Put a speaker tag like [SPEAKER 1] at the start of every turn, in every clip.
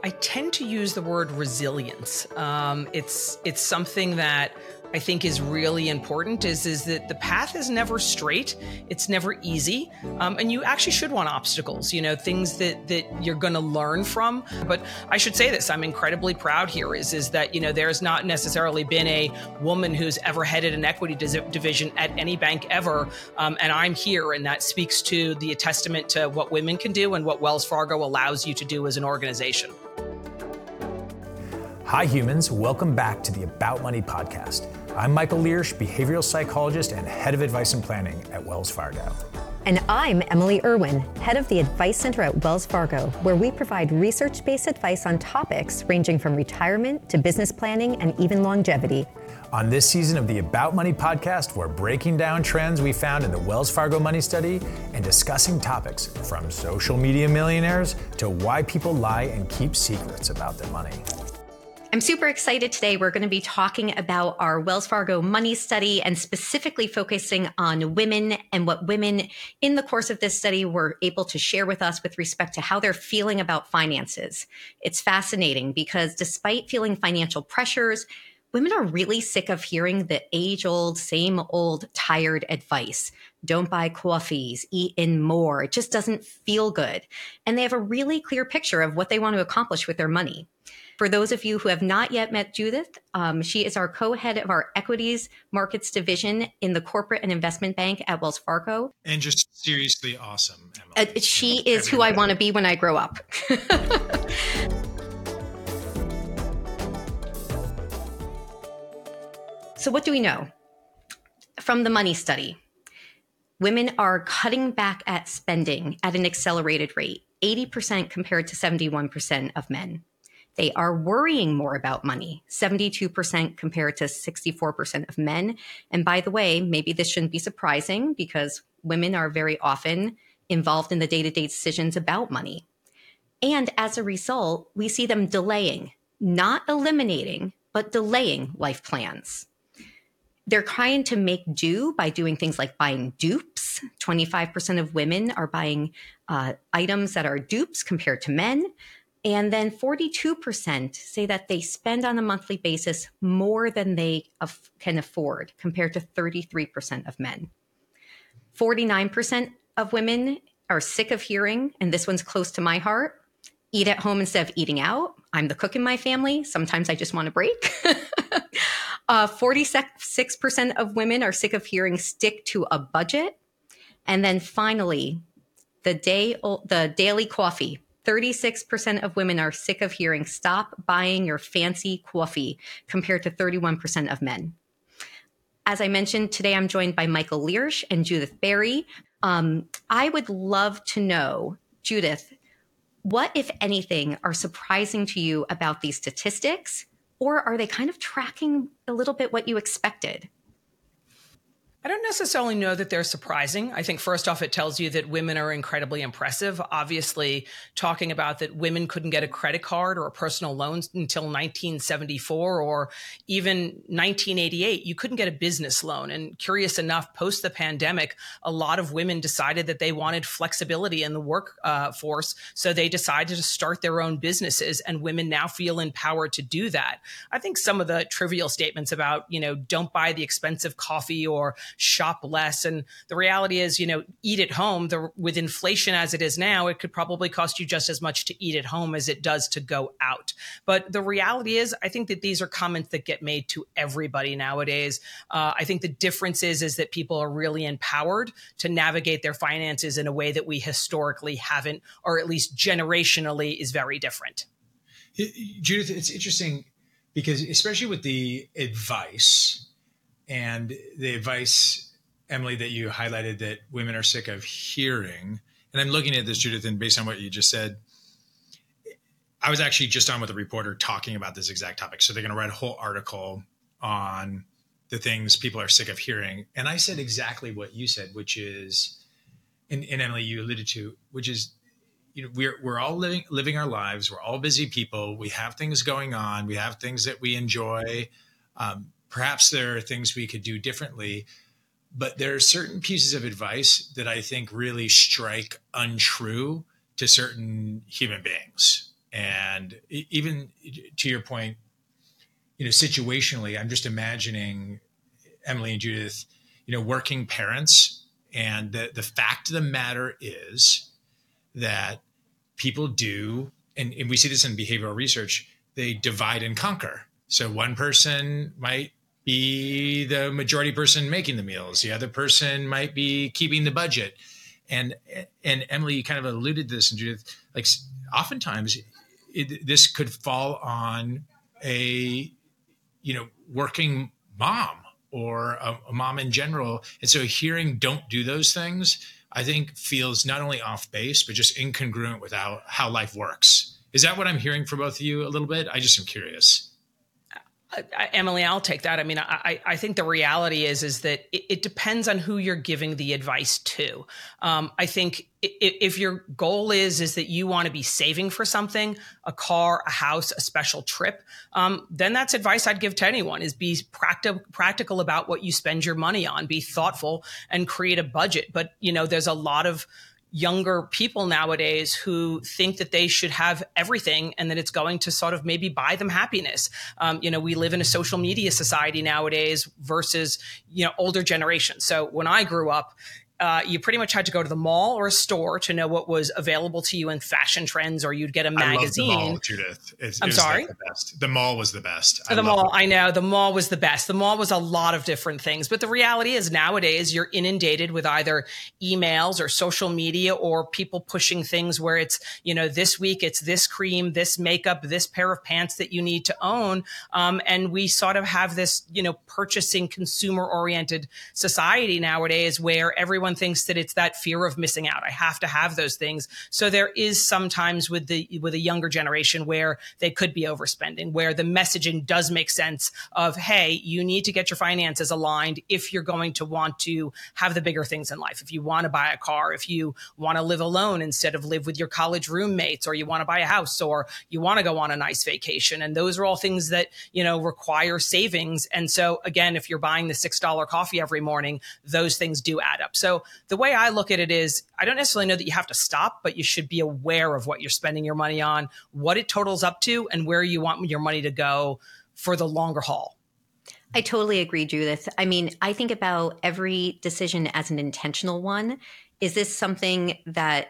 [SPEAKER 1] I tend to use the word resilience. It's something that I think is really important is that the path is never straight. It's never easy. And you actually should want obstacles, things that you're going to learn from. But I should say this, I'm incredibly proud here is that, there's not necessarily been a woman who's ever headed an equity division at any bank ever. And I'm here, and that speaks to the testament to what women can do and what Wells Fargo allows you to do as an organization.
[SPEAKER 2] Hi humans, welcome back to the About Money podcast. I'm Michael Liersch, behavioral psychologist and head of advice and planning at Wells Fargo.
[SPEAKER 3] And I'm Emily Irwin, head of the Advice Center at Wells Fargo, where we provide research-based advice on topics ranging from retirement to business planning and even longevity.
[SPEAKER 2] On this season of the About Money podcast, we're breaking down trends we found in the Wells Fargo Money Study and discussing topics from social media millionaires to why people lie and keep secrets about their money.
[SPEAKER 3] I'm super excited today. We're going to be talking about our Wells Fargo Money Study and specifically focusing on women and what women in the course of this study were able to share with us with respect to how they're feeling about finances. It's fascinating because despite feeling financial pressures, women are really sick of hearing the age-old, same old, tired advice. Don't buy coffees, eat in more. It just doesn't feel good. And they have a really clear picture of what they want to accomplish with their money. For those of you who have not yet met Judith, she is our co-head of our equities markets division in the corporate and investment bank at Wells Fargo.
[SPEAKER 4] And just seriously awesome, Emily.
[SPEAKER 3] She is who I want to be when I grow up. So what do we know from the money study? Women are cutting back at spending at an accelerated rate, 80% compared to 71% of men. They are worrying more about money, 72% compared to 64% of men. And by the way, maybe this shouldn't be surprising because women are very often involved in the day-to-day decisions about money. And as a result, we see them delaying, not eliminating, but delaying life plans. They're trying to make do by doing things like buying dupes. 25% of women are buying items that are dupes compared to men. And then 42% say that they spend on a monthly basis more than they can afford compared to 33% of men. 49% of women are sick of hearing, and this one's close to my heart, eat at home instead of eating out. I'm the cook in my family. Sometimes I just want a break. 46% of women are sick of hearing stick to a budget. And then finally, the daily coffee. 36% of women are sick of hearing stop buying your fancy coffee compared to 31% of men. As I mentioned, today I'm joined by Michael Liersch and Judith Berry. I would love to know, Judith, what, if anything, are surprising to you about these statistics? Or are they kind of tracking a little bit what you expected?
[SPEAKER 1] I don't necessarily know that they're surprising. I think first off, it tells you that women are incredibly impressive. Obviously, talking about that women couldn't get a credit card or a personal loan until 1974 or even 1988. You couldn't get a business loan. And curious enough, post the pandemic, a lot of women decided that they wanted flexibility in the workforce. So they decided to start their own businesses, and women now feel empowered to do that. I think some of the trivial statements about, don't buy the expensive coffee or shop less. And the reality is, eat at home. With inflation as it is now, it could probably cost you just as much to eat at home as it does to go out. But the reality is, I think that these are comments that get made to everybody nowadays. I think the difference is that people are really empowered to navigate their finances in a way that we historically haven't, or at least generationally is very different.
[SPEAKER 4] Judith, it's interesting because especially with the advice, and the advice, Emily, that you highlighted that women are sick of hearing, and I'm looking at this, Judith, and based on what you just said, I was actually just on with a reporter talking about this exact topic. So they're going to write a whole article on the things people are sick of hearing. And I said exactly what you said, which is, and Emily, you alluded to, which is, we're all living our lives. We're all busy people. We have things going on. We have things that we enjoy. Perhaps there are things we could do differently, but there are certain pieces of advice that I think really strike untrue to certain human beings. And even to your point, situationally, I'm just imagining Emily and Judith, working parents. And the fact of the matter is that people do, and we see this in behavioral research, they divide and conquer. So one person might be the majority person making the meals. The other person might be keeping the budget. And Emily, you kind of alluded to this, and Judith, like oftentimes this could fall on a, working mom or a mom in general. And so hearing don't do those things, I think feels not only off base, but just incongruent with how life works. Is that what I'm hearing from both of you a little bit? I just am curious.
[SPEAKER 1] Emily, I'll take that. I mean, I think the reality is that it depends on who you're giving the advice to. I think if your goal is that you want to be saving for something, a car, a house, a special trip, then that's advice I'd give to anyone: is be practical about what you spend your money on, be thoughtful, and create a budget. But, there's a lot of younger people nowadays who think that they should have everything and that it's going to sort of maybe buy them happiness. We live in a social media society nowadays versus, older generations. So when I grew up, you pretty much had to go to the mall or a store to know what was available to you in fashion trends, or you'd get a magazine.
[SPEAKER 4] I love the mall, Judith.
[SPEAKER 1] I'm sorry?
[SPEAKER 4] Like the best. The mall was the best.
[SPEAKER 1] The mall, I know. The mall was the best. The mall was a lot of different things. But the reality is nowadays you're inundated with either emails or social media or people pushing things where it's, this week it's this cream, this makeup, this pair of pants that you need to own. And we sort of have this, purchasing consumer-oriented society nowadays where everyone thinks that it's that fear of missing out. I have to have those things. So there is sometimes with a younger generation where they could be overspending, where the messaging does make sense of, hey, you need to get your finances aligned if you're going to want to have the bigger things in life. If you want to buy a car, if you want to live alone instead of live with your college roommates, or you want to buy a house, or you want to go on a nice vacation. And those are all things that, require savings. And so again, if you're buying the $6 coffee every morning, those things do add up. So the way I look at it is, I don't necessarily know that you have to stop, but you should be aware of what you're spending your money on, what it totals up to, and where you want your money to go for the longer haul.
[SPEAKER 3] I totally agree, Judith. I mean, I think about every decision as an intentional one. Is this something that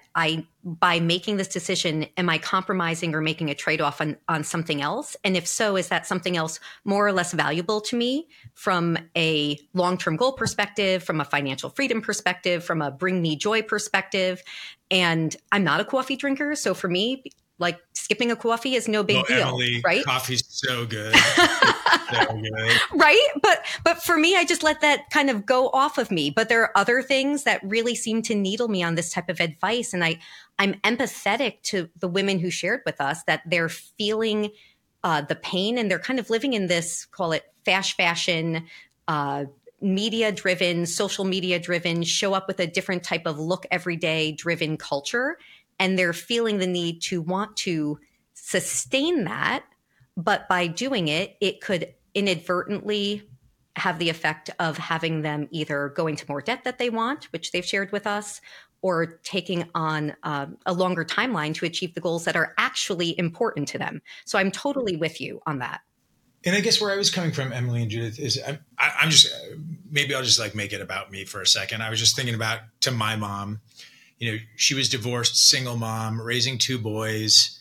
[SPEAKER 3] by making this decision, am I compromising or making a trade-off on something else? And if so, is that something else more or less valuable to me from a long-term goal perspective, from a financial freedom perspective, from a bring me joy perspective? And I'm not a coffee drinker. So for me, like skipping a coffee is no big deal,
[SPEAKER 4] Emily,
[SPEAKER 3] right?
[SPEAKER 4] Coffee's so good. So good.
[SPEAKER 3] Right? But for me, I just let that kind of go off of me. But there are other things that really seem to needle me on this type of advice. And I'm empathetic to the women who shared with us that they're feeling the pain, and they're kind of living in this, call it fast fashion, media driven, social media driven, show up with a different type of look every day driven culture. And they're feeling the need to want to sustain that. But by doing it, it could inadvertently have the effect of having them either go into more debt that they want, which they've shared with us, or taking on a longer timeline to achieve the goals that are actually important to them. So I'm totally with you on that.
[SPEAKER 4] And I guess where I was coming from, Emily and Judith, is I'm just, maybe I'll just like make it about me for a second. I was just thinking about to my mom. She was divorced, single mom, raising 2 boys,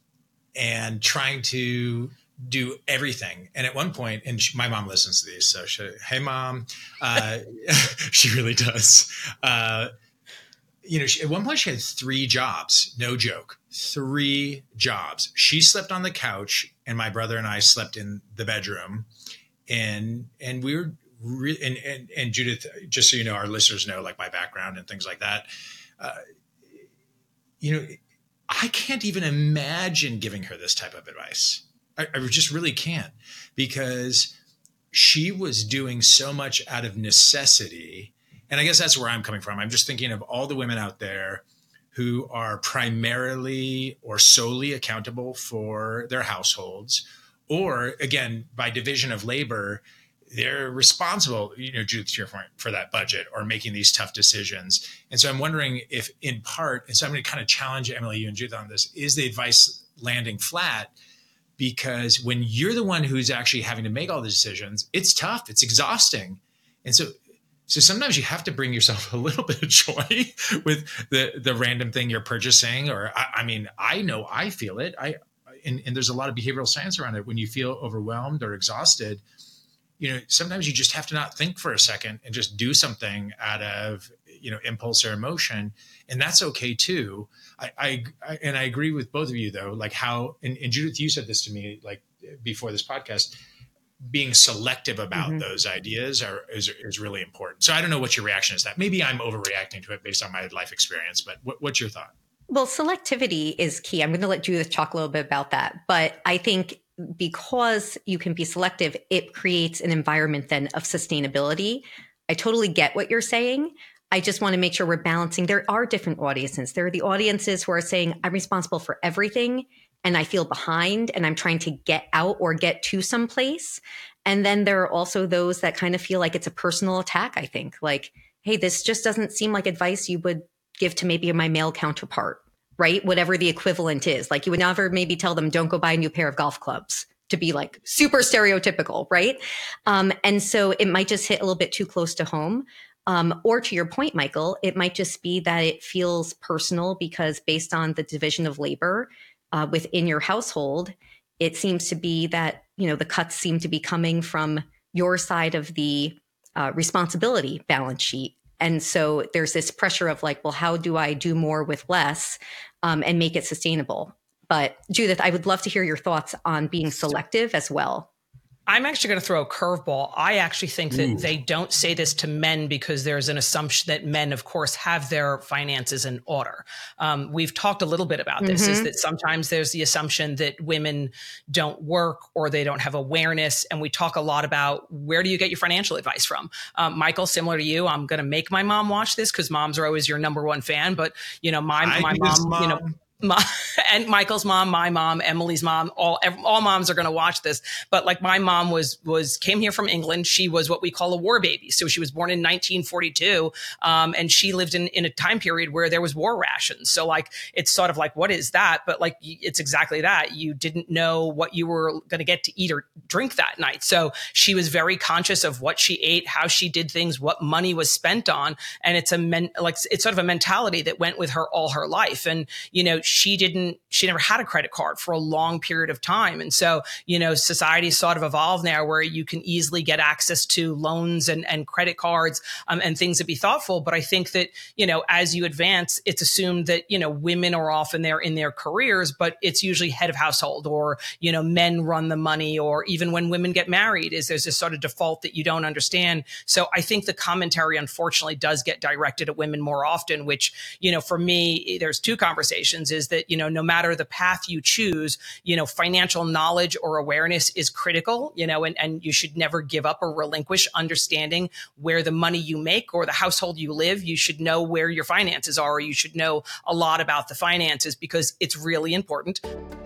[SPEAKER 4] and trying to do everything. And at one point, and my mom listens to these, so hey, Mom, she really does. At one point, she had 3 jobs, no joke, 3 jobs. She slept on the couch, and my brother and I slept in the bedroom, and we were, and Judith, just so you know, our listeners know, like my background and things like that. I can't even imagine giving her this type of advice. I just really can't, because she was doing so much out of necessity. And I guess that's where I'm coming from. I'm just thinking of all the women out there who are primarily or solely accountable for their households, or again, by division of labor, they're responsible, Judith, to your point, for that budget or making these tough decisions. And so I'm wondering if in part, and so I'm going to kind of challenge Emily, you and Judith on this, is the advice landing flat, because when you're the one who's actually having to make all the decisions, it's tough, it's exhausting. And so sometimes you have to bring yourself a little bit of joy with the random thing you're purchasing. Or I know I feel it. And there's a lot of behavioral science around it. When you feel overwhelmed or exhausted, sometimes you just have to not think for a second and just do something out of, impulse or emotion. And that's okay too. I agree with both of you though, like how, and Judith, you said this to me, like before this podcast, being selective about those ideas is really important. So I don't know what your reaction is to that. Maybe I'm overreacting to it based on my life experience, but what's your thought?
[SPEAKER 3] Well, selectivity is key. I'm going to let Judith talk a little bit about that. But I think because you can be selective, it creates an environment then of sustainability. I totally get what you're saying. I just want to make sure we're balancing. There are different audiences. There are the audiences who are saying, I'm responsible for everything and I feel behind and I'm trying to get out or get to some place. And then there are also those that kind of feel like it's a personal attack, I think. Like, hey, this just doesn't seem like advice you would give to maybe my male counterpart, right? Whatever the equivalent is. Like you would never maybe tell them, don't go buy a new pair of golf clubs, to be like super stereotypical, right? And so it might just hit a little bit too close to home. Or to your point, Michael, it might just be that it feels personal because based on the division of labor within your household, it seems to be that, the cuts seem to be coming from your side of the responsibility balance sheet. And so there's this pressure of like, well, how do I do more with less and make it sustainable? But Judith, I would love to hear your thoughts on being selective as well.
[SPEAKER 1] I'm actually going to throw a curveball. I actually think that they don't say this to men because there's an assumption that men, of course, have their finances in order. We've talked a little bit about this, is that sometimes there's the assumption that women don't work or they don't have awareness. And we talk a lot about where do you get your financial advice from? Michael, similar to you, I'm going to make my mom watch this because moms are always your number one fan. But, my mom, and Michael's mom, my mom, Emily's mom, all moms are going to watch this. But like my mom came here from England. She was what we call a war baby. So she was born in 1942. And she lived in a time period where there was war rations. So like, it's sort of like, what is that? But like, it's exactly that. You didn't know what you were going to get to eat or drink that night. So she was very conscious of what she ate, how she did things, what money was spent on. And it's sort of a mentality that went with her all her life. And, she never had a credit card for a long period of time. And so, society's sort of evolved now where you can easily get access to loans and credit cards and things to be thoughtful. But I think that, as you advance, it's assumed that, women are often there in their careers, but it's usually head of household or, men run the money, or even when women get married there's this sort of default that you don't understand. So I think the commentary, unfortunately, does get directed at women more often, which, for me, there's two conversations. Is that, no matter the path you choose, financial knowledge or awareness is critical, and you should never give up or relinquish understanding where the money you make or the household you live. You should know where your finances are, or you should know a lot about the finances because it's really important.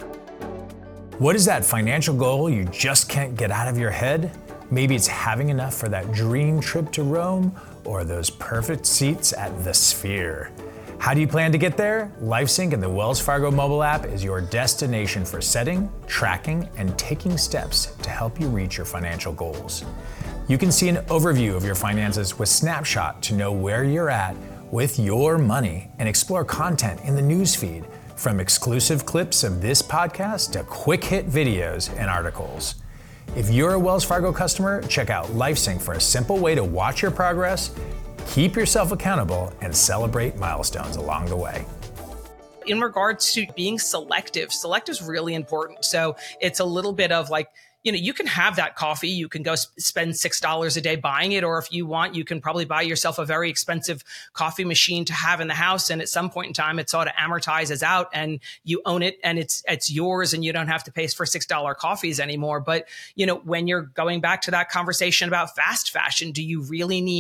[SPEAKER 2] What is that financial goal you just can't get out of your head? Maybe it's having enough for that dream trip to Rome or those perfect seats at the Sphere. How do you plan to get there? LifeSync and the Wells Fargo mobile app is your destination for setting, tracking, and taking steps to help you reach your financial goals. You can see an overview of your finances with Snapshot to know where you're at with your money and explore content in the newsfeed, from exclusive clips of this podcast to quick hit videos and articles. If you're a Wells Fargo customer, check out LifeSync for a simple way to watch your progress, keep yourself accountable, and celebrate milestones along the way.
[SPEAKER 1] In regards to being selective is really important. So it's a little bit of like, you can have that coffee. You can go spend $6 a day buying it. Or if you want, you can probably buy yourself a very expensive coffee machine to have in the house. And at some point in time, it sort of amortizes out and you own it and it's yours and you don't have to pay for $6 coffees anymore. But, when you're going back to that conversation about fast fashion, do you really need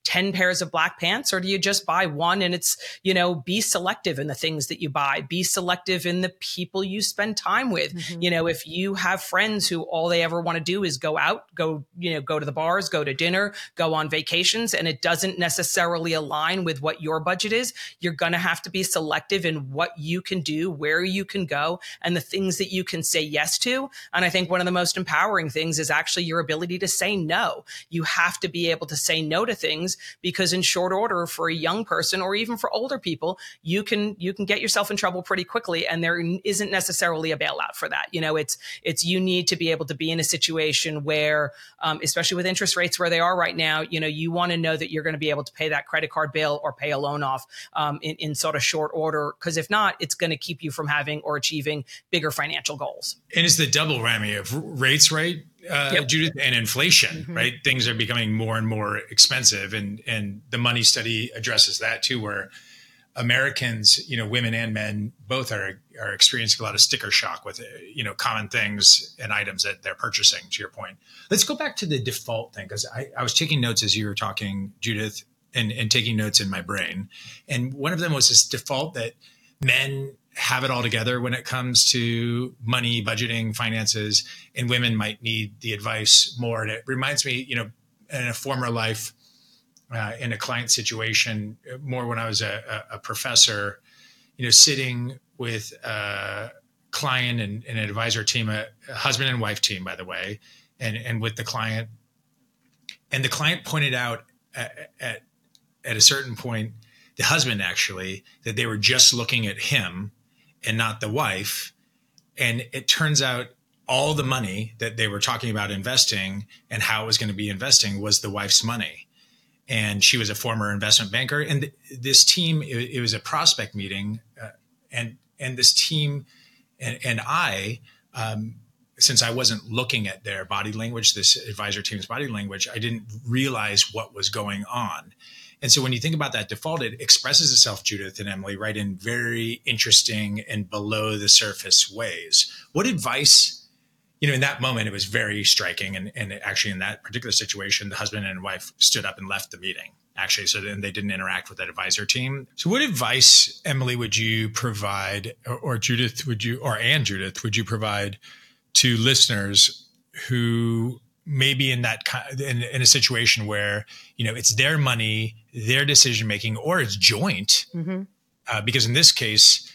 [SPEAKER 1] 10 pairs of black pants, or do you just buy one? And it's, be selective in the things that you buy, be selective in the people you spend time with. If you have friends who all they ever want to do is go out, go to the bars, go to dinner, go on vacations, and it doesn't necessarily align with what your budget is, you're going to have to be selective in what you can do, where you can go, and the things that you can say yes to. And I think one of the most empowering things is actually your ability to say no. You have to be able to say no to things, because in short order, for a young person or even for older people, you can get yourself in trouble pretty quickly, and there isn't necessarily a bailout for that. It's you need to be able to be in a situation where, especially with interest rates where they are right now, you want to know that you're going to be able to pay that credit card bill or pay a loan off in sort of short order, because if not, it's going to keep you from having or achieving bigger financial goals.
[SPEAKER 4] And it's the double whammy of rates, right, Judith, and inflation, right? Things are becoming more and more expensive, and the money study addresses that too, where Americans, women and men, both are experiencing a lot of sticker shock with, common things and items that they're purchasing, to your point. Let's go back to the default thing, because I was taking notes as you were talking, Judith, and taking notes in my brain. And one of them was this default that men have it all together when it comes to money, budgeting, finances, and women might need the advice more. And it reminds me, in a former life, in a client situation, more when I was a professor, sitting with a client and an advisor team, a husband and wife team, by the way, and with the client. And the client pointed out at a certain point, the husband actually, that they were just looking at him and not the wife. And it turns out all the money that they were talking about investing and how it was going to be investing was the wife's money. And she was a former investment banker. And this team, it was a prospect meeting. And this team and I, since I wasn't looking at their body language, this advisor team's body language, I didn't realize what was going on. And so when you think about that default, it expresses itself, Judith and Emily, right, in very interesting and below the surface ways. What advice, in that moment, it was very striking. And actually in that particular situation, the husband and wife stood up and left the meeting, actually. So then they didn't interact with that advisor team. So what advice, Emily, would you provide, or Judith, would you provide to listeners who may be in that in a situation where, it's their money, their decision making, or it's joint? Because in this case,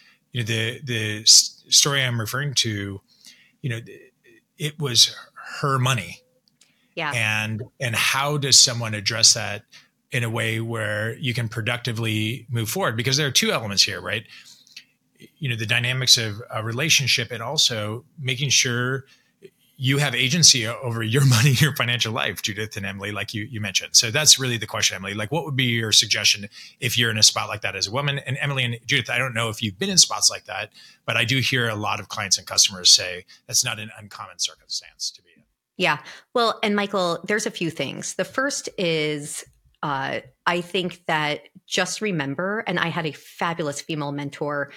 [SPEAKER 4] the story I'm referring to, it was her money.
[SPEAKER 3] Yeah.
[SPEAKER 4] And how does someone address that in a way where you can productively move forward? Because there are two elements here, right? The dynamics of a relationship, and also making sure you have agency over your money, your financial life, Judith and Emily, like you mentioned. So that's really the question, Emily. Like, what would be your suggestion if you're in a spot like that as a woman? And Emily and Judith, I don't know if you've been in spots like that, but I do hear a lot of clients and customers say that's not an uncommon circumstance to be in.
[SPEAKER 3] Yeah. Well, and Michael, there's a few things. The first is, I think that just remember, and I had a fabulous female mentor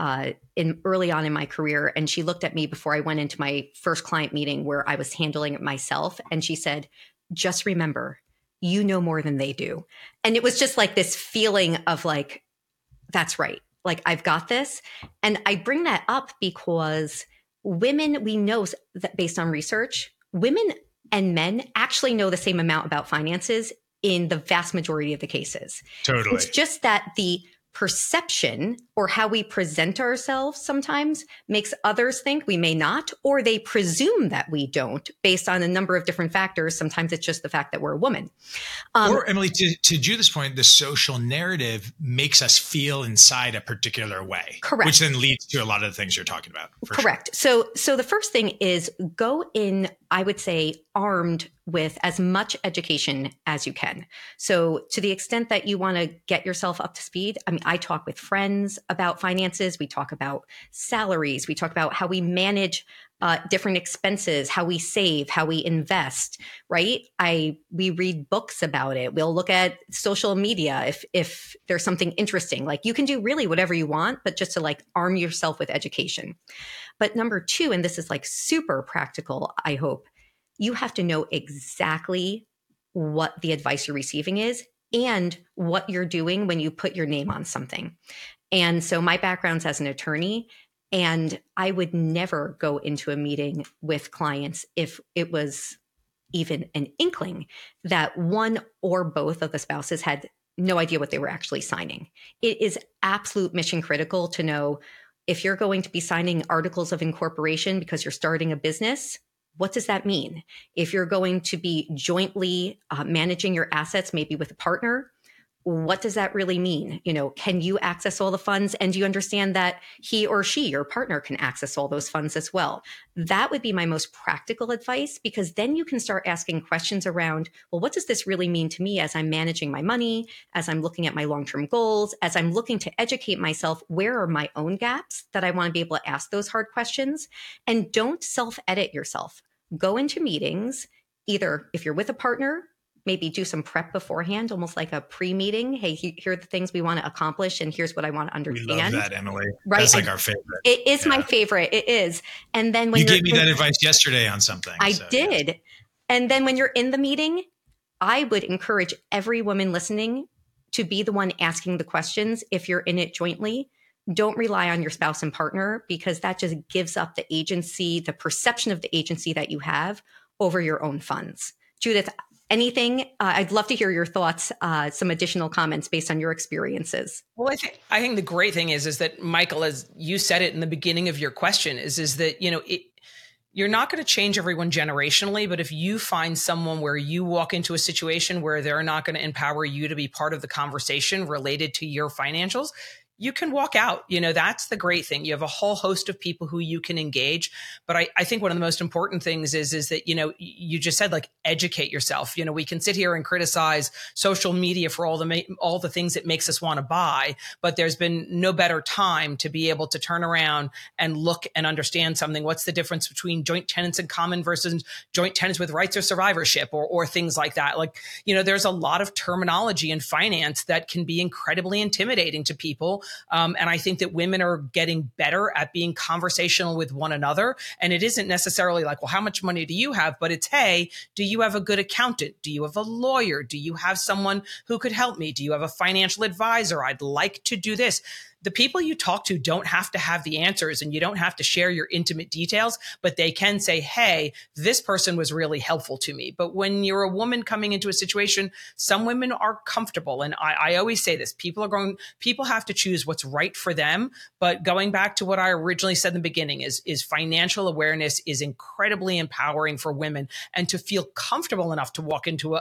[SPEAKER 3] early on in my career, and she looked at me before I went into my first client meeting where I was handling it myself, and she said, "Just remember, you know more than they do." And it was just like this feeling of like, that's right. Like, I've got this. And I bring that up because women, we know that based on research, women and men actually know the same amount about finances in the vast majority of the cases.
[SPEAKER 4] Totally.
[SPEAKER 3] It's just that the perception or how we present ourselves sometimes makes others think we may not, or they presume that we don't based on a number of different factors. Sometimes it's just the fact that we're a woman.
[SPEAKER 4] Or Emily, to Judith's point, the social narrative makes us feel inside a particular way.
[SPEAKER 3] Correct.
[SPEAKER 4] Which then leads to a lot of the things you're talking about.
[SPEAKER 3] Correct.
[SPEAKER 4] Sure.
[SPEAKER 3] So the first thing is go in, I would say, armed with as much education as you can. So to the extent that you want to get yourself up to speed, I mean, I talk with friends about finances. We talk about salaries. We talk about how we manage different expenses, how we save, how we invest, right? We read books about it. We'll look at social media if there's something interesting. Like, you can do really whatever you want, but just to like arm yourself with education. But number two, and this is like super practical, I hope, you have to know exactly what the advice you're receiving is and what you're doing when you put your name on something. And so my background's as an attorney, and I would never go into a meeting with clients if it was even an inkling that one or both of the spouses had no idea what they were actually signing. It is absolute mission critical to know if you're going to be signing articles of incorporation because you're starting a business, what does that mean? If you're going to be jointly managing your assets, maybe with a partner, what does that really mean? Can you access all the funds? And do you understand that he or she, your partner, can access all those funds as well? That would be my most practical advice, because then you can start asking questions around, well, what does this really mean to me as I'm managing my money, as I'm looking at my long-term goals, as I'm looking to educate myself? Where are my own gaps that I want to be able to ask those hard questions? And don't self-edit yourself. Go into meetings, either if you're with a partner, maybe do some prep beforehand, almost like a pre-meeting. Hey, here are the things we want to accomplish, and here's what I want to understand.
[SPEAKER 4] We love that, Emily.
[SPEAKER 3] Right?
[SPEAKER 4] That's like our favorite.
[SPEAKER 3] It is my favorite. It is. And then when
[SPEAKER 4] you gave me that advice yesterday on something.
[SPEAKER 3] I did. Yes. And then when you're in the meeting, I would encourage every woman listening to be the one asking the questions if you're in it jointly. Don't rely on your spouse and partner, because that just gives up the agency, the perception of the agency that you have over your own funds. Judith, anything? I'd love to hear your thoughts, some additional comments based on your experiences.
[SPEAKER 1] Well, I think the great thing is that, Michael, as you said it in the beginning of your question, is that, you're not going to change everyone generationally, but if you find someone where you walk into a situation where they're not going to empower you to be part of the conversation related to your financials, you can walk out. That's the great thing. You have a whole host of people who you can engage. But I think one of the most important things is that, you just said, like, educate yourself. We can sit here and criticize social media for all the things it makes us want to buy, but there's been no better time to be able to turn around and look and understand something. What's the difference between joint tenants in common versus joint tenants with rights or survivorship, or things like that? Like, there's a lot of terminology in finance that can be incredibly intimidating to people. And I think that women are getting better at being conversational with one another. And it isn't necessarily like, well, how much money do you have? But it's, hey, do you have a good accountant? Do you have a lawyer? Do you have someone who could help me? Do you have a financial advisor? I'd like to do this. The people you talk to don't have to have the answers, and you don't have to share your intimate details, but they can say, hey, this person was really helpful to me. But when you're a woman coming into a situation, some women are comfortable. And I always say this, people have to choose what's right for them. But going back to what I originally said in the beginning is financial awareness is incredibly empowering for women, and to feel comfortable enough to walk into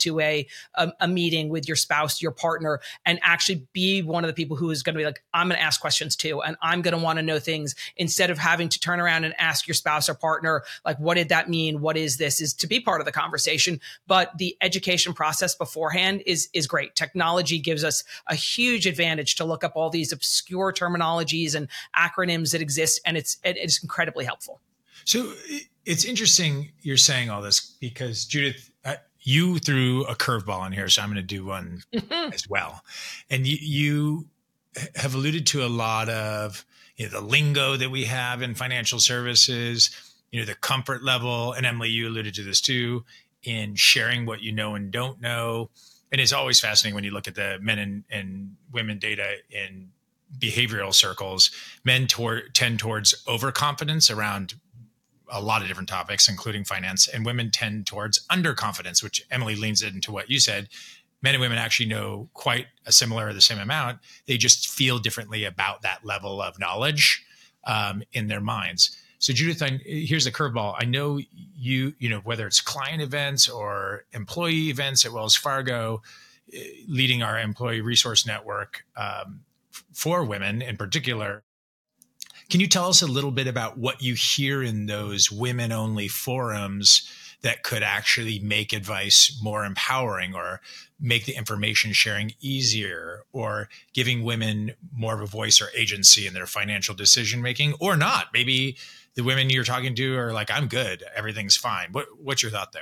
[SPEAKER 1] a meeting with your spouse, your partner, and actually be one of the people who is going to be like, I'm going to ask questions too. And I'm going to want to know things, instead of having to turn around and ask your spouse or partner, like, what did that mean? What is this? Is to be part of the conversation. But the education process beforehand is great. Technology gives us a huge advantage to look up all these obscure terminologies and acronyms that exist. And it's incredibly helpful.
[SPEAKER 4] So it's interesting you're saying all this, because Judith, you threw a curveball in here, so I'm going to do one as well. And you have alluded to a lot of the lingo that we have in financial services, the comfort level. And Emily, you alluded to this too, in sharing what you know and don't know. And it's always fascinating when you look at the men and women data in behavioral circles. Men tend towards overconfidence around a lot of different topics, including finance, and women tend towards underconfidence, which Emily leans into what you said. Men and women actually know quite a similar or the same amount. They just feel differently about that level of knowledge in their minds. So Judith, here's the curveball. I know you whether it's client events or employee events at Wells Fargo, leading our employee resource network for women in particular. Can you tell us a little bit about what you hear in those women-only forums that could actually make advice more empowering, or make the information sharing easier, or giving women more of a voice or agency in their financial decision making, or not? Maybe the women you're talking to are like, I'm good, everything's fine. What's your thought there?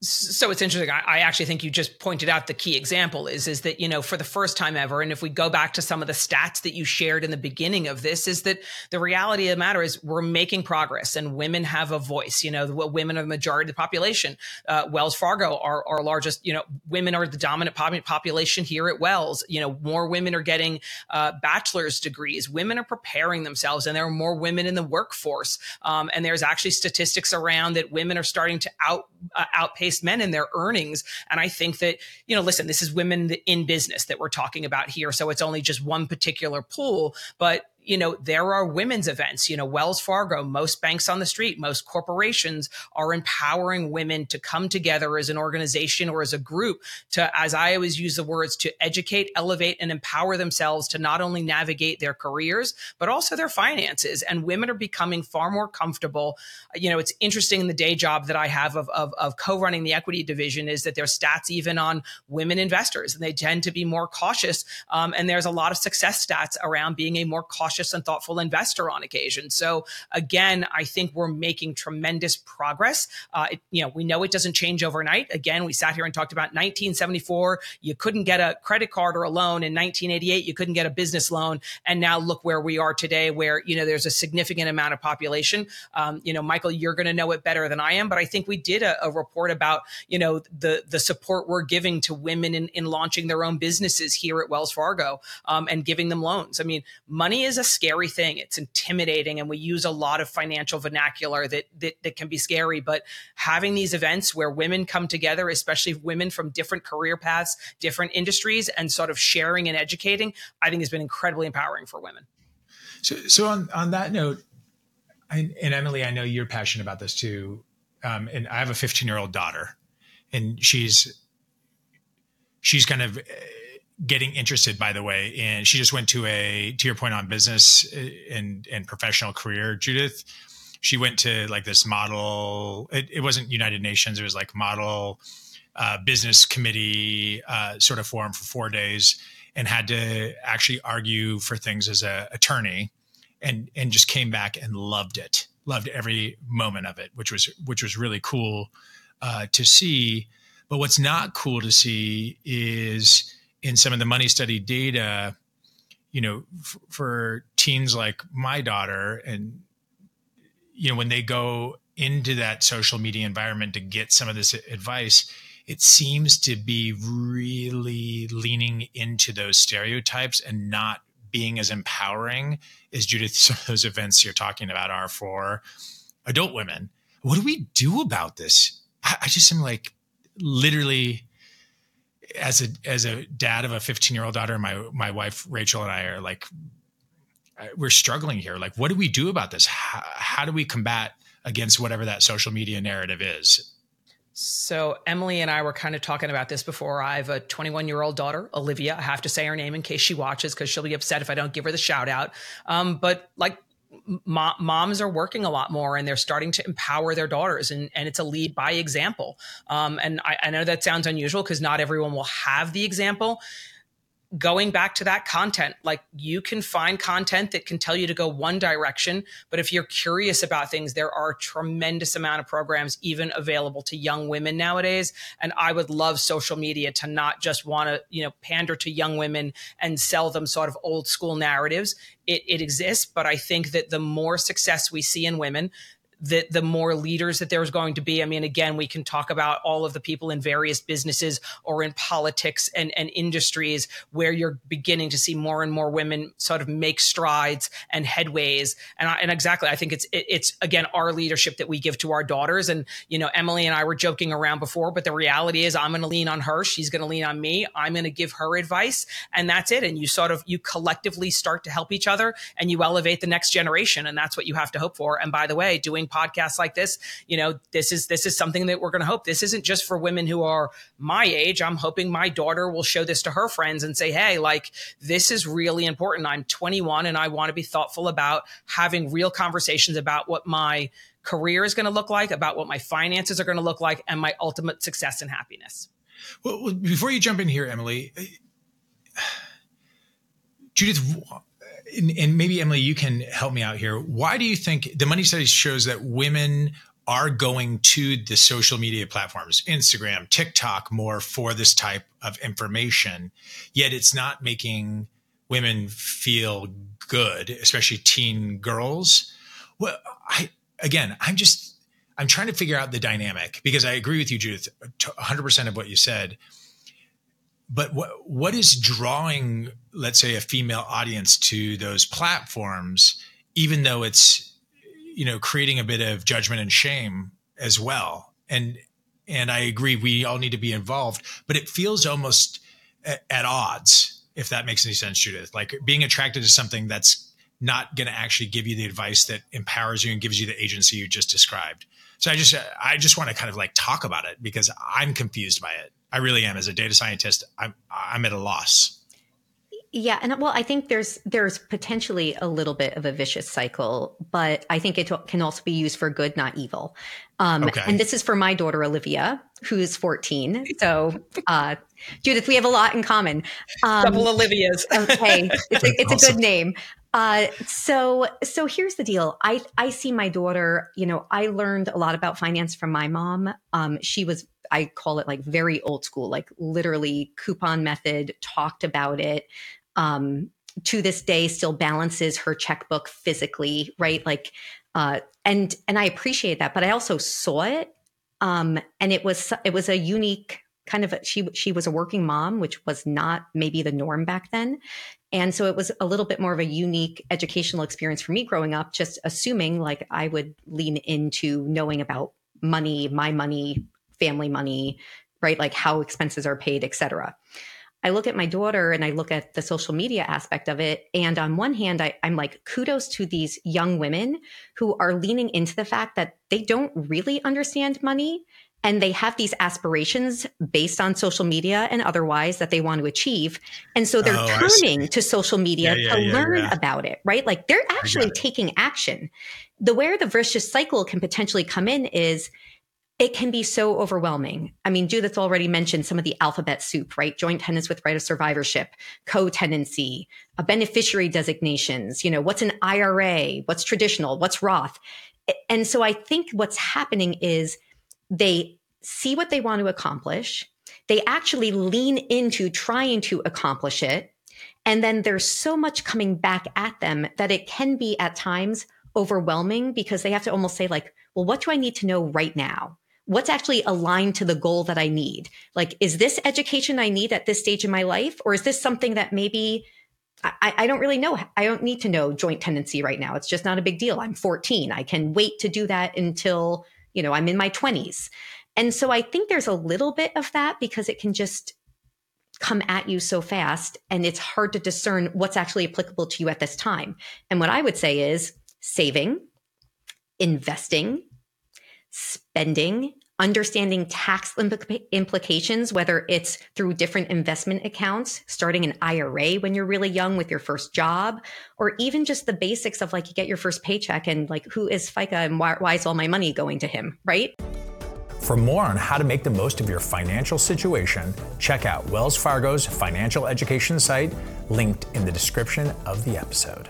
[SPEAKER 1] So it's interesting. I actually think you just pointed out the key example is that, you know, for the first time ever, and if we go back to some of the stats that you shared in the beginning of this, is that the reality of the matter is we're making progress and women have a voice. You know, women are the majority of the population. Wells Fargo, our largest, you know, women are the dominant population here at Wells. You know, more women are getting bachelor's degrees. Women are preparing themselves, and there are more women in the workforce. And there's actually statistics around that women are starting to outpace men in their earnings. And I think that, you know, listen, this is women in business that we're talking about here. So it's only just one particular pool, but you know, there are women's events, you know, Wells Fargo, most banks on the street, most corporations are empowering women to come together as an organization or as a group to, as I always use the words, to educate, elevate, and empower themselves to not only navigate their careers, but also their finances. And women are becoming far more comfortable. You know, it's interesting in the day job that I have of co-running the equity division is that there's stats even on women investors, and they tend to be more cautious. And there's a lot of success stats around being a more cautious and thoughtful investor on occasion. So again, I think we're making tremendous progress. You know, we know it doesn't change overnight. Again, we sat here and talked about 1974. You couldn't get a credit card or a loan. In 1988, you couldn't get a business loan. And now look where we are today, where, you know, there's a significant amount of population. You know, Michael, you're going to know it better than I am, but I think we did a report about, you know, the support we're giving to women in launching their own businesses here at Wells Fargo, and giving them loans. I mean, money is a scary thing. It's intimidating. And we use a lot of financial vernacular that can be scary, but having these events where women come together, especially women from different career paths, different industries, and sort of sharing and educating, I think has been incredibly empowering for women.
[SPEAKER 4] So on that note, and Emily, I know you're passionate about this too. And I have a 15-year-old daughter, and she's kind of getting interested, by the way, and she just went to your point on business and professional career, Judith, she went to like this model, it wasn't United Nations, it was like model business committee sort of forum for 4 days, and had to actually argue for things as an attorney, and just came back and loved it, loved every moment of it, which was really cool to see. But what's not cool to see is in some of the money study data, you know, for teens like my daughter, and, you know, when they go into that social media environment to get some of this advice, it seems to be really leaning into those stereotypes and not being as empowering as, Judith, some of those events you're talking about are for adult women. What do we do about this? I just am like, literally, as a dad of a 15-year-old daughter, my wife, Rachel, and I are like, we're struggling here. Like, what do we do about this? How do we combat against whatever that social media narrative is?
[SPEAKER 1] So Emily and I were kind of talking about this before. I have a 21-year-old daughter, Olivia. I have to say her name in case she watches, because she'll be upset if I don't give her the shout out. But like, moms are working a lot more, and they're starting to empower their daughters, and it's a lead by example. And I know that sounds unusual because not everyone will have the example. Going back to that content, like, you can find content that can tell you to go one direction, but if you're curious about things, there are a tremendous amount of programs even available to young women nowadays. And I would love social media to not just want to, you know, pander to young women and sell them sort of old school narratives. It exists, but I think that the more success we see in women, the more leaders that there's going to be. I mean, again, we can talk about all of the people in various businesses or in politics and industries where you're beginning to see more and more women sort of make strides and headways. And exactly, I think it's again, our leadership that we give to our daughters. And, you know, Emily and I were joking around before, but the reality is I'm going to lean on her. She's going to lean on me. I'm going to give her advice, and that's it. And you collectively start to help each other, and you elevate the next generation. And that's what you have to hope for. And by the way, doing podcasts like this, you know, this is something that we're going to hope. This isn't just for women who are my age. I'm hoping my daughter will show this to her friends and say, hey, like, this is really important. I'm 21 and I want to be thoughtful about having real conversations about what my career is going to look like, about what my finances are going to look like, and my ultimate success and happiness.
[SPEAKER 4] Well, before you jump in here, Emily, Judith, and maybe Emily, you can help me out here. Why do you think the money studies shows that women are going to the social media platforms, Instagram, TikTok, more for this type of information, yet it's not making women feel good, especially teen girls. Well, I'm trying to figure out the dynamic, because I agree with you, Judith, 100% of what you said. But what is drawing, let's say, a female audience to those platforms, even though it's, creating a bit of judgment and shame as well? And I agree, we all need to be involved, but it feels almost at odds, if that makes any sense, Judith. Like being attracted to something that's not going to actually give you the advice that empowers you and gives you the agency you just described. So I just want to kind of like talk about it, because I'm confused by it. I really am. As a data scientist, I'm at a loss.
[SPEAKER 3] Yeah. And well, I think there's potentially a little bit of a vicious cycle, but I think it can also be used for good, not evil. Okay. And this is for my daughter, Olivia, who's 14. So, Judith, we have a lot in common.
[SPEAKER 1] Double Olivias.
[SPEAKER 3] Okay. It's awesome. A good name. So here's the deal. I see my daughter, I learned a lot about finance from my mom. She was, I call it like very old school, like literally coupon method, talked about it. To this day still balances her checkbook physically, right? Like, and I appreciate that, but I also saw it. And it was a unique kind of, she was a working mom, which was not maybe the norm back then. And so it was a little bit more of a unique educational experience for me growing up, just assuming like I would lean into knowing about money, my money, family money, right? Like how expenses are paid, et cetera. I look at my daughter and I look at the social media aspect of it. And on one hand, I'm like, kudos to these young women who are leaning into the fact that they don't really understand money. And they have these aspirations based on social media and otherwise that they want to achieve. And so they're turning to social media to learn about it, right? Like they're actually taking action. Where the vicious cycle can potentially come in is it can be so overwhelming. I mean, Judith already mentioned some of the alphabet soup, right? Joint tenants with right of survivorship, co-tenancy, beneficiary designations, what's an IRA, what's traditional, what's Roth. And so I think what's happening is they see what they want to accomplish. They actually lean into trying to accomplish it. And then there's so much coming back at them that it can be at times overwhelming, because they have to almost say like, well, what do I need to know right now? What's actually aligned to the goal that I need? Like, is this education I need at this stage in my life? Or is this something that maybe I don't really know? I don't need to know joint tenancy right now. It's just not a big deal. I'm 14. I can wait to do that until, I'm in my 20s. And so I think there's a little bit of that, because it can just come at you so fast and it's hard to discern what's actually applicable to you at this time. And what I would say is saving, investing, spending, understanding tax implications, whether it's through different investment accounts, starting an IRA when you're really young with your first job, or even just the basics of like you get your first paycheck and like, who is FICA and why is all my money going to him, right?
[SPEAKER 2] For more on how to make the most of your financial situation, check out Wells Fargo's financial education site, linked in the description of the episode.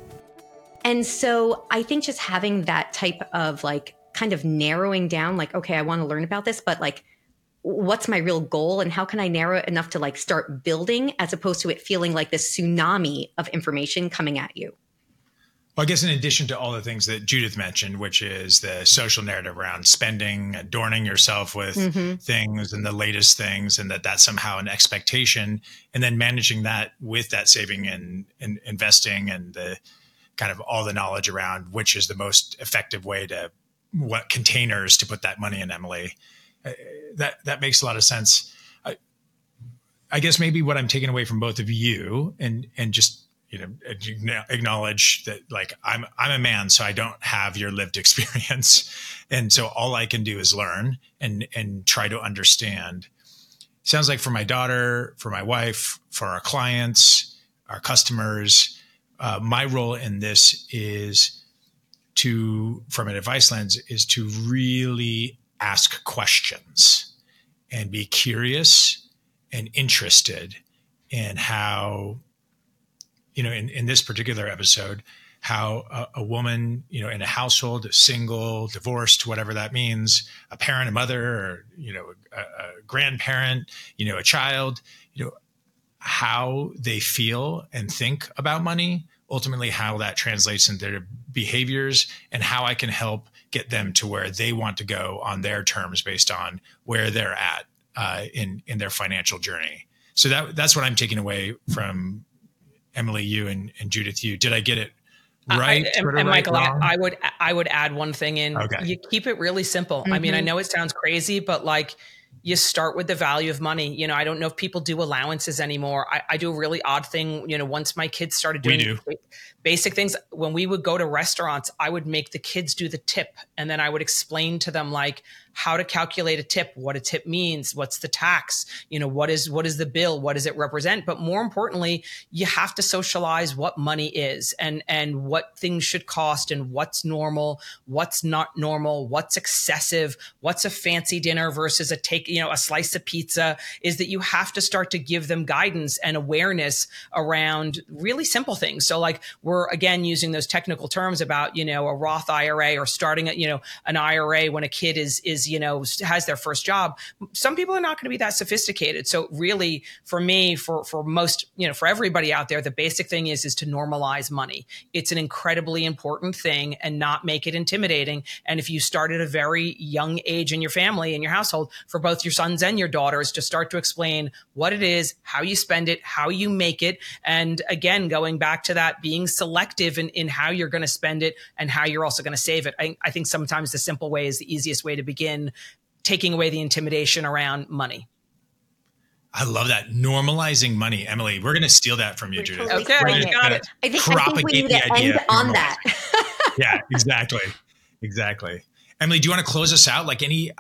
[SPEAKER 3] And so I think just having that type of like kind of narrowing down, like, okay, I want to learn about this, but like, what's my real goal and how can I narrow it enough to like start building, as opposed to it feeling like this tsunami of information coming at you?
[SPEAKER 4] Well, I guess in addition to all the things that Judith mentioned, which is the social narrative around spending, adorning yourself with things and the latest things, and that's somehow an expectation, and then managing that with that saving and investing and the kind of all the knowledge around which is the most effective way to what containers to put that money in, Emily. That makes a lot of sense. I guess maybe what I'm taking away from both of you and just, acknowledge that like I'm a man, so I don't have your lived experience. And so all I can do is learn and try to understand. Sounds like for my daughter, for my wife, for our clients, our customers, my role in this is from an advice lens, is to really ask questions and be curious and interested in how, in this particular episode, how a woman, in a household, single, divorced, whatever that means, a parent, a mother, or, a grandparent, a child, how they feel and think about money, ultimately how that translates into their behaviors, and how I can help get them to where they want to go on their terms based on where they're at in their financial journey. So that's what I'm taking away from Emily, you, and Judith, you. Did I get it right?
[SPEAKER 1] And Michael, I would add one thing in.
[SPEAKER 4] Okay.
[SPEAKER 1] You keep it really simple.
[SPEAKER 3] Mm-hmm.
[SPEAKER 1] I mean, I know it sounds crazy, but like, you start with the value of money. I don't know if people do allowances anymore. I do a really odd thing. Once my kids started doing basic things, when we would go to restaurants, I would make the kids do the tip. And then I would explain to them like how to calculate a tip, what a tip means, what's the tax, what is the bill, what does it represent? But more importantly, you have to socialize what money is and what things should cost and what's normal, what's not normal, what's excessive, what's a fancy dinner versus a slice of pizza. Is that you have to start to give them guidance and awareness around really simple things. So like we're again using those technical terms about, a Roth IRA or starting an IRA when a kid has their first job. Some people are not going to be that sophisticated. So really for me, for most, for everybody out there, the basic thing is to normalize money. It's an incredibly important thing and not make it intimidating. And if you start at a very young age in your family, in your household, for both your sons and your daughters, to start to explain what it is, how you spend it, how you make it. And again, going back to that, being selective in how you're going to spend it and how you're also going to save it. I think sometimes the simple way is the easiest way to begin taking away the intimidation around money.
[SPEAKER 4] I love that. Normalizing money. Emily, we're going to steal that from you, Judith.
[SPEAKER 3] Totally
[SPEAKER 1] okay, you got it.
[SPEAKER 3] I think we need to end on that.
[SPEAKER 4] Yeah, exactly. Emily, do you want to close us out? Like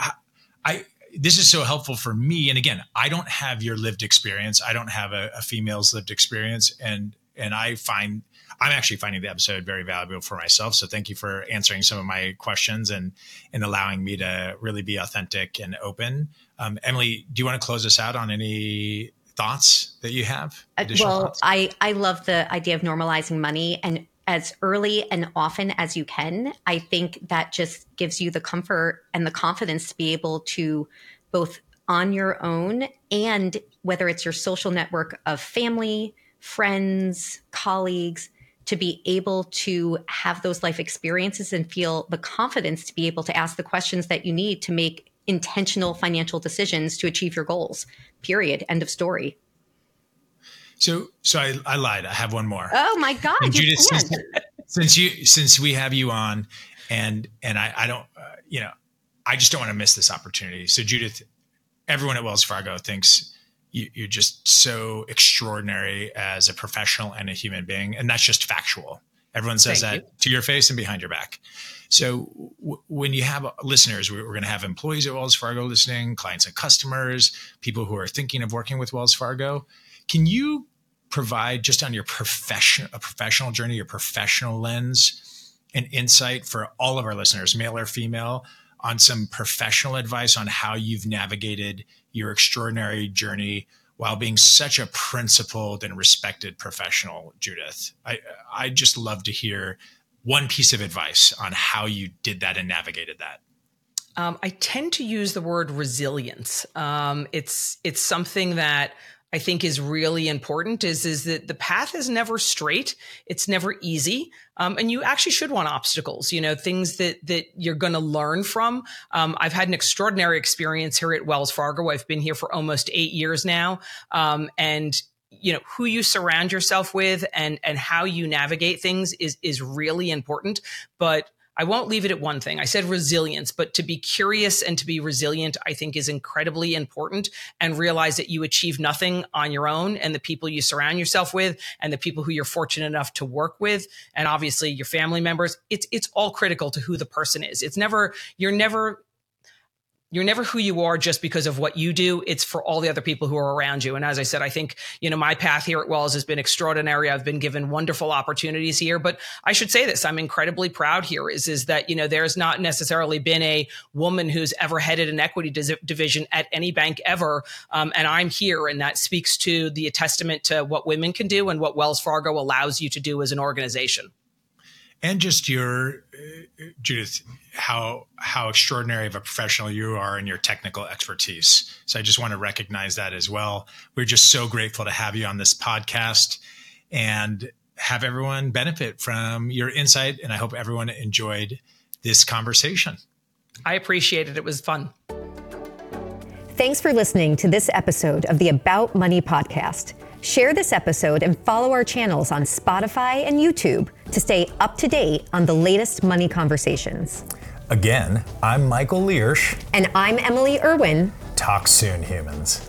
[SPEAKER 4] this is so helpful for me. And again, I don't have your lived experience. I don't have a female's lived experience. And I'm actually finding the episode very valuable for myself. So thank you for answering some of my questions and allowing me to really be authentic and open. Emily, do you want to close us out on any thoughts that you have?
[SPEAKER 3] Thoughts? I love the idea of normalizing money, and as early and often as you can. I think that just gives you the comfort and the confidence to be able to both on your own, and whether it's your social network of family, friends, colleagues, to be able to have those life experiences and feel the confidence to be able to ask the questions that you need to make intentional financial decisions to achieve your goals. Period. End of story.
[SPEAKER 4] So I lied. I have one more.
[SPEAKER 3] Oh my God.
[SPEAKER 4] Judith, since we have you on and I don't, I just don't want to miss this opportunity. So Judith, everyone at Wells Fargo thinks you're just so extraordinary as a professional and a human being. And that's just factual. Everyone says that to your face and behind your back. So when you have listeners, we're going to have employees at Wells Fargo listening, clients and customers, people who are thinking of working with Wells Fargo. Can you provide just on your professional journey, your professional lens, an insight for all of our listeners, male or female, on some professional advice on how you've navigated your extraordinary journey while being such a principled and respected professional, Judith? I just love to hear one piece of advice on how you did that and navigated that.
[SPEAKER 1] I tend to use the word resilience. It's something that I think is really important is that the path is never straight. It's never easy. And you actually should want obstacles, things that you're going to learn from. I've had an extraordinary experience here at Wells Fargo. I've been here for almost 8 years now. And who you surround yourself with and how you navigate things is really important. But I won't leave it at one thing. I said resilience, but to be curious and to be resilient, I think is incredibly important, and realize that you achieve nothing on your own, and the people you surround yourself with and the people who you're fortunate enough to work with, and obviously your family members, it's all critical to who the person is. You're never who you are just because of what you do. It's for all the other people who are around you. And as I said, I think, my path here at Wells has been extraordinary. I've been given wonderful opportunities here, but I should say this, I'm incredibly proud here is that, there's not necessarily been a woman who's ever headed an equity division at any bank ever. And I'm here, and that speaks to the testament to what women can do and what Wells Fargo allows you to do as an organization.
[SPEAKER 4] and just your, Judith, how extraordinary of a professional you are in your technical expertise. So I just want to recognize that as well. We're just so grateful to have you on this podcast and have everyone benefit from your insight. And I hope everyone enjoyed this conversation.
[SPEAKER 1] I appreciate it. It was fun.
[SPEAKER 3] Thanks for listening to this episode of the About Money podcast. Share this episode and follow our channels on Spotify and YouTube to stay up to date on the latest money conversations.
[SPEAKER 2] Again, I'm Michael Learsh.
[SPEAKER 3] And I'm Emily Irwin.
[SPEAKER 2] Talk soon, humans.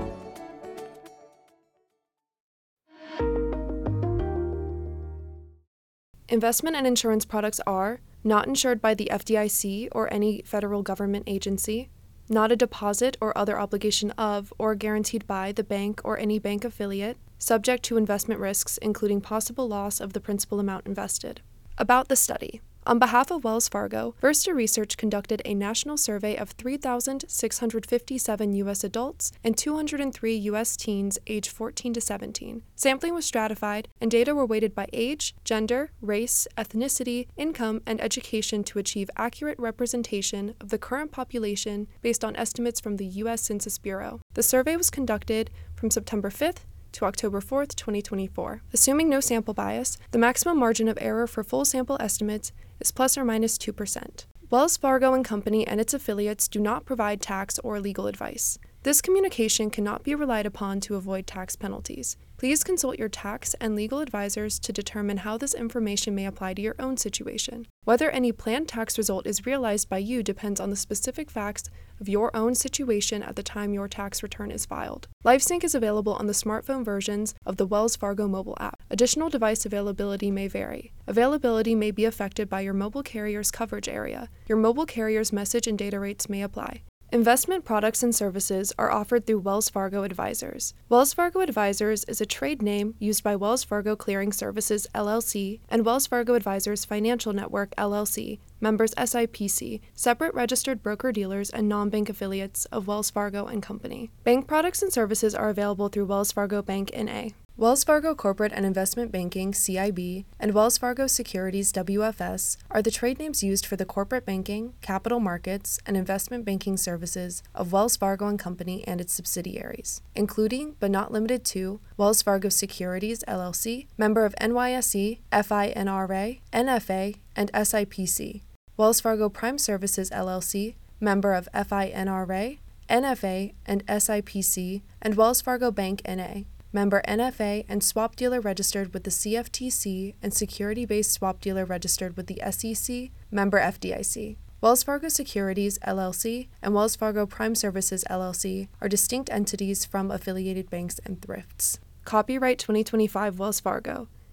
[SPEAKER 5] Investment and insurance products are not insured by the FDIC or any federal government agency, not a deposit or other obligation of or guaranteed by the bank or any bank affiliate, subject to investment risks, including possible loss of the principal amount invested. About the study. On behalf of Wells Fargo, Versta Research conducted a national survey of 3,657 U.S. adults and 203 U.S. teens aged 14 to 17. Sampling was stratified, and data were weighted by age, gender, race, ethnicity, income, and education to achieve accurate representation of the current population based on estimates from the U.S. Census Bureau. The survey was conducted from September 5th to October 4th, 2024. Assuming no sample bias, the maximum margin of error for full sample estimates is plus or minus 2%. Wells Fargo & Company and its affiliates do not provide tax or legal advice. This communication cannot be relied upon to avoid tax penalties. Please consult your tax and legal advisors to determine how this information may apply to your own situation. Whether any planned tax result is realized by you depends on the specific facts of your own situation at the time your tax return is filed. LifeSync is available on the smartphone versions of the Wells Fargo mobile app. Additional device availability may vary. Availability may be affected by your mobile carrier's coverage area. Your mobile carrier's message and data rates may apply. Investment products and services are offered through Wells Fargo Advisors. Wells Fargo Advisors is a trade name used by Wells Fargo Clearing Services, LLC, and Wells Fargo Advisors Financial Network, LLC, members SIPC, separate registered broker-dealers and non-bank affiliates of Wells Fargo & Company. Bank products and services are available through Wells Fargo Bank, N.A. Wells Fargo Corporate and Investment Banking, CIB, and Wells Fargo Securities, WFS, are the trade names used for the corporate banking, capital markets, and investment banking services of Wells Fargo & Company and its subsidiaries, including, but not limited to, Wells Fargo Securities, LLC, member of NYSE, FINRA, NFA, and SIPC, Wells Fargo Prime Services, LLC, member of FINRA, NFA, and SIPC, and Wells Fargo Bank, N.A., member NFA and swap dealer registered with the CFTC and security-based swap dealer registered with the SEC, member FDIC. Wells Fargo Securities, LLC, and Wells Fargo Prime Services, LLC, are distinct entities from affiliated banks and thrifts. Copyright 2025 Wells Fargo.